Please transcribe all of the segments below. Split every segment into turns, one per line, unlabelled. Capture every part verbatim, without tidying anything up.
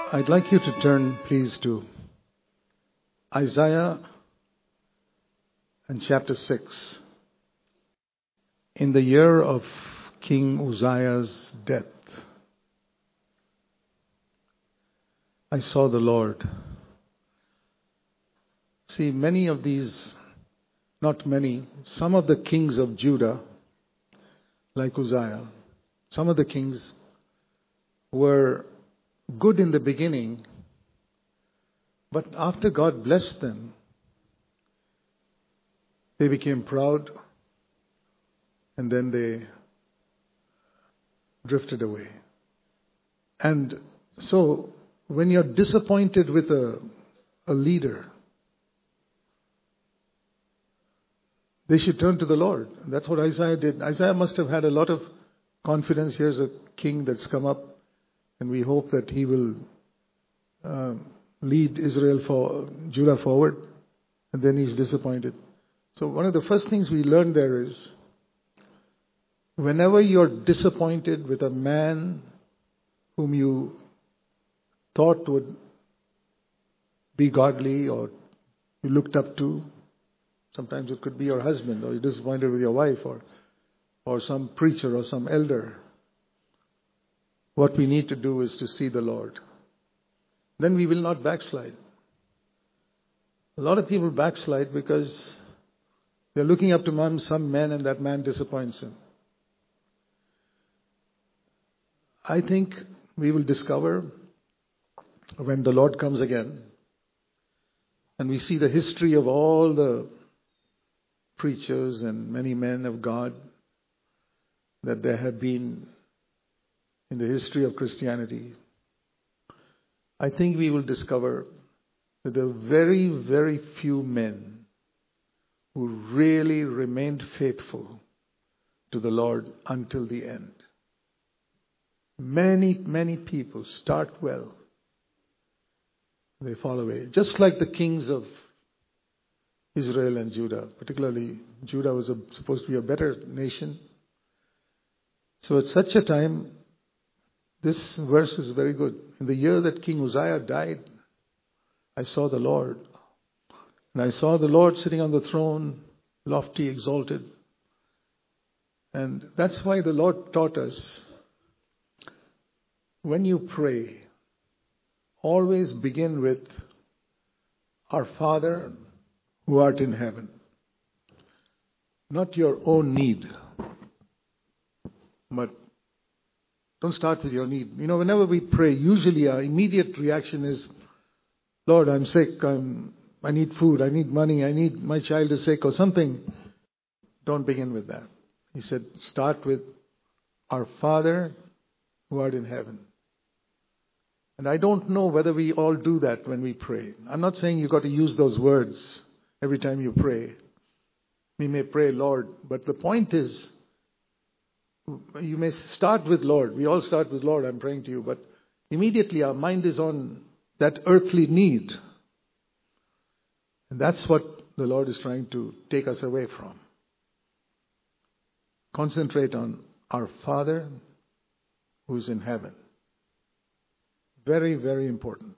I'd like you to turn, please, to Isaiah and chapter six. In the year of King Uzziah's death, I saw the Lord. See, many of these, not many, some of the kings of Judah, like Uzziah, some of the kings were good in the beginning, but after God blessed them, they became proud and then they drifted away. And so, when you're disappointed with a, a leader, they should turn to the Lord. That's what Isaiah did. Isaiah must have had a lot of confidence. Here's a king that's come up, and we hope that he will uh, lead Israel for Judah forward. And then he's disappointed. So one of the first things we learn there is, whenever you're disappointed with a man whom you thought would be godly or you looked up to, sometimes it could be your husband, or you're disappointed with your wife, or or some preacher or some elder, what we need to do is to see the Lord. Then we will not backslide. A lot of people backslide because they're looking up to some man and that man disappoints him. I think we will discover when the Lord comes again and we see the history of all the preachers and many men of God that there have been in the history of Christianity, I think we will discover that there are very, very few men who really remained faithful to the Lord until the end. Many, many people start well. They fall away. Just like the kings of Israel and Judah. Particularly, Judah was a, supposed to be a better nation. So at such a time, this verse is very good. In the year that King Uzziah died, I saw the Lord. And I saw the Lord sitting on the throne, lofty, exalted. And that's why the Lord taught us, when you pray, always begin with, Our Father who art in heaven. Not your own need. But don't start with your need. You know, whenever we pray, usually our immediate reaction is, Lord, I'm sick, I'm, I need food, I need money, I need, my child is sick or something. Don't begin with that. He said, start with, Our Father who art in heaven. And I don't know whether we all do that when we pray. I'm not saying you've got to use those words every time you pray. We may pray, Lord, but the point is, you may start with Lord. We all start with Lord, I'm praying to you. But immediately our mind is on that earthly need. And that's what the Lord is trying to take us away from. Concentrate on our Father who is in heaven. Very, very important.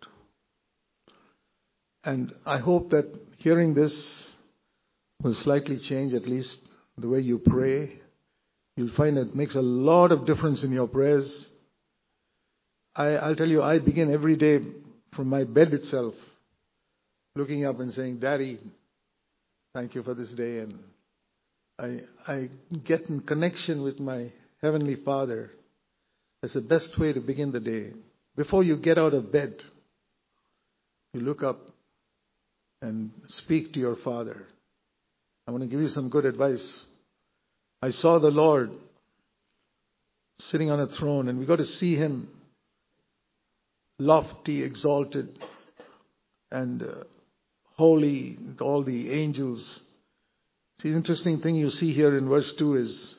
And I hope that hearing this will slightly change at least the way you pray. You'll find it makes a lot of difference in your prayers. I, I'll tell you, I begin every day from my bed itself, looking up and saying, Daddy, thank you for this day. And I, I get in connection with my Heavenly Father. That's the best way to begin the day. Before you get out of bed, you look up and speak to your Father. I want to give you some good advice. I saw the Lord sitting on a throne, and we got to see Him lofty, exalted, and uh, holy, with all the angels. See, the interesting thing you see here in verse two is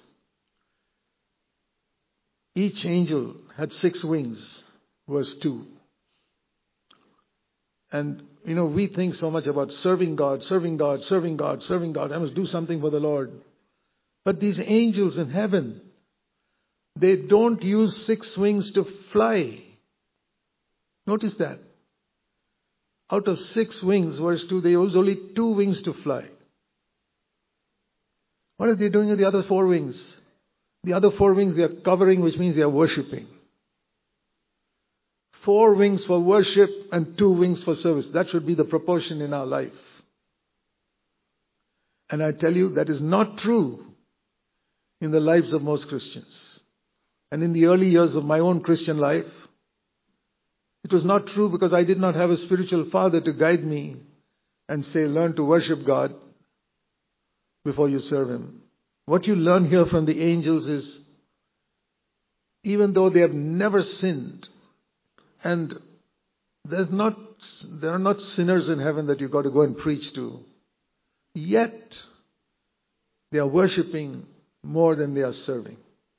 each angel had six wings, verse two. And, you know, we think so much about serving God, serving God, serving God, serving God. I must do something for the Lord. But these angels in heaven, they don't use six wings to fly. Notice that. Out of six wings, verse two, there was only two wings to fly. What are they doing with the other four wings? The other four wings they are covering, which means they are worshipping. Four wings for worship and two wings for service. That should be the proportion in our life. And I tell you, that is not true in the lives of most Christians. And in the early years of my own Christian life, it was not true because I did not have a spiritual father to guide me and say, learn to worship God before you serve Him. What you learn here from the angels is, even though they have never sinned, and there's not, there are not sinners in heaven that you've got to go and preach to, yet they are worshipping more than they are serving.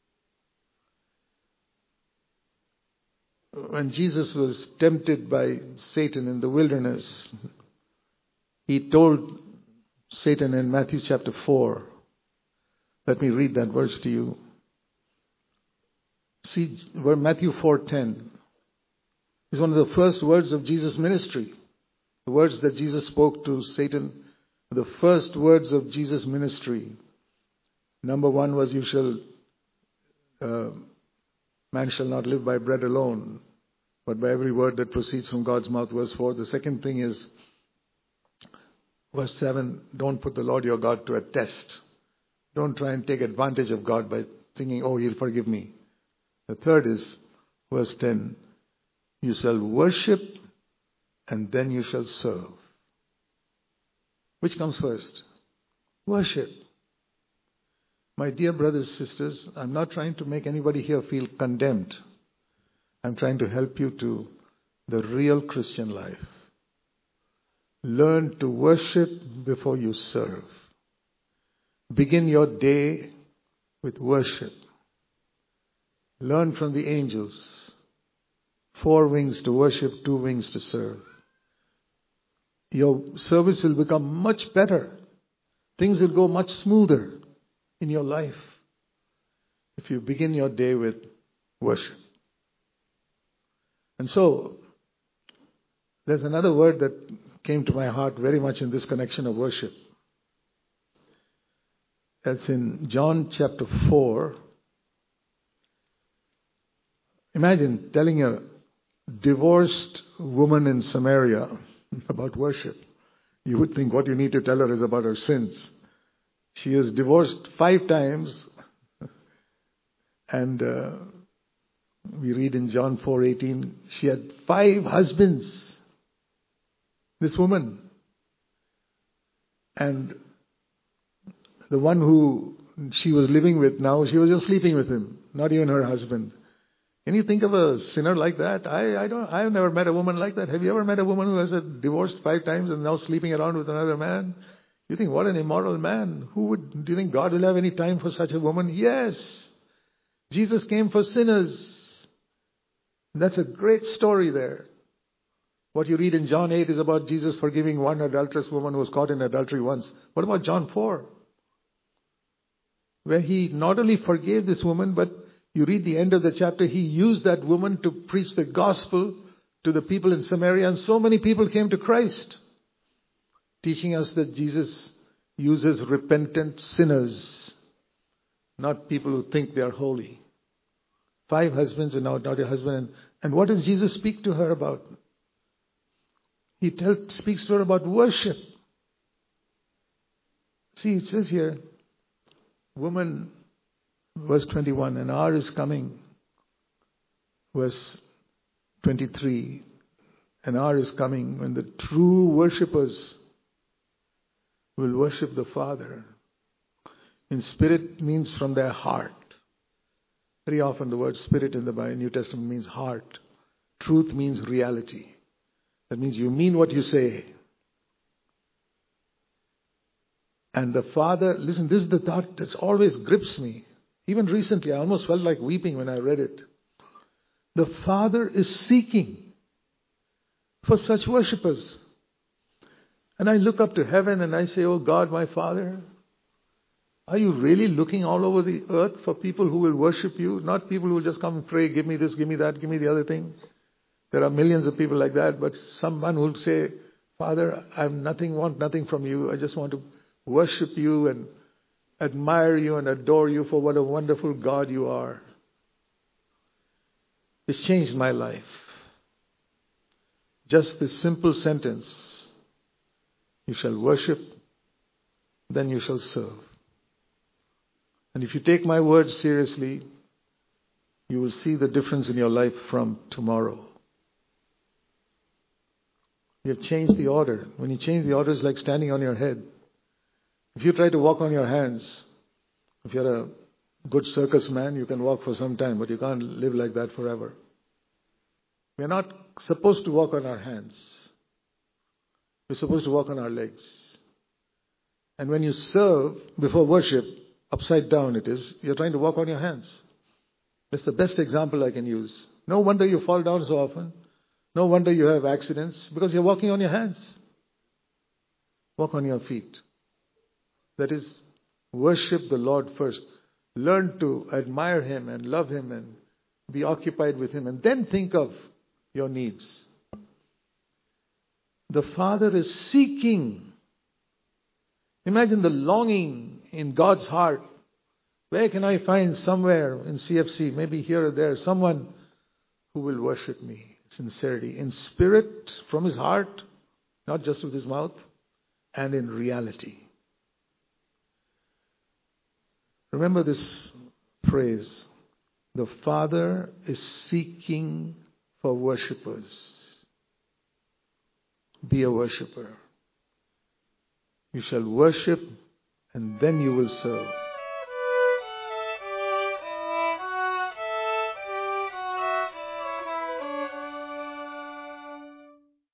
When Jesus was tempted by Satan in the wilderness, He told Satan in Matthew chapter four, let me read that verse to you. See, where Matthew four ten is one of the first words of Jesus' ministry. The words that Jesus spoke to Satan, the first words of Jesus' ministry. Number one was, you shall, uh, man shall not live by bread alone, but by every word that proceeds from God's mouth. Verse four. The second thing is, verse seven, don't put the Lord your God to a test. Don't try and take advantage of God by thinking, oh, He'll forgive me. The third is, verse ten, you shall worship and then you shall serve. Which comes first? Worship. My dear brothers and sisters, I'm not trying to make anybody here feel condemned. I'm trying to help you to the real Christian life. Learn to worship before you serve. Begin your day with worship. Learn from the angels. Four wings to worship, two wings to serve. Your service will become much better. Things will go much smoother in your life if you begin your day with worship. And so, there's another word that came to my heart very much in this connection of worship. That's in John chapter four. Imagine telling a divorced woman in Samaria about worship. You would think what you need to tell her is about her sins. She is divorced five times. And uh, we read in John four eighteen, she had five husbands. This woman. And the one who she was living with now, she was just sleeping with him, not even her husband. Can you think of a sinner like that? I, I don't. I have never met a woman like that. Have you ever met a woman who has a divorced five times and now sleeping around with another man? You think, what an immoral man. Who would, do you think God will have any time for such a woman? Yes. Jesus came for sinners. That's a great story there. What you read in John eight is about Jesus forgiving one adulterous woman who was caught in adultery once. What about John four? Where He not only forgave this woman, but you read the end of the chapter, He used that woman to preach the gospel to the people in Samaria, and so many people came to Christ, teaching us that Jesus uses repentant sinners, not people who think they are holy. Five husbands and now not a husband. And, and what does Jesus speak to her about? He tell, speaks to her about worship. See, it says here, woman, verse twenty-one, an hour is coming. Verse twenty-three, an hour is coming when the true worshippers will worship the Father. In spirit means from their heart. Very often the word spirit in the New Testament means heart. Truth means reality. That means you mean what you say. And the Father, listen, this is the thought that always grips me. Even recently, I almost felt like weeping when I read it. The Father is seeking for such worshippers. And I look up to heaven and I say, oh God, my Father, are you really looking all over the earth for people who will worship you? Not people who will just come and pray, give me this, give me that, give me the other thing. There are millions of people like that, but someone will say, Father, I nothing, want nothing from you. I just want to worship you and admire you and adore you for what a wonderful God you are. It's changed my life. Just this simple sentence. You shall worship, then you shall serve. And if you take my words seriously, you will see the difference in your life from tomorrow. You have changed the order. When you change the order, it's like standing on your head. If you try to walk on your hands, if you're a good circus man, you can walk for some time, but you can't live like that forever. We're not supposed to walk on our hands. We're supposed to walk on our legs. And when you serve before worship, upside down it is, you're trying to walk on your hands. That's the best example I can use. No wonder you fall down so often. No wonder you have accidents, because you're walking on your hands. Walk on your feet. That is, worship the Lord first. Learn to admire Him and love Him and be occupied with Him, and then think of your needs. The Father is seeking. Imagine the longing in God's heart. Where can I find somewhere in C F C, maybe here or there, someone who will worship me? Sincerity, in spirit, from his heart, not just with his mouth, and in reality. Remember this phrase, the Father is seeking for worshippers. Be a worshipper. You shall worship and then you will serve.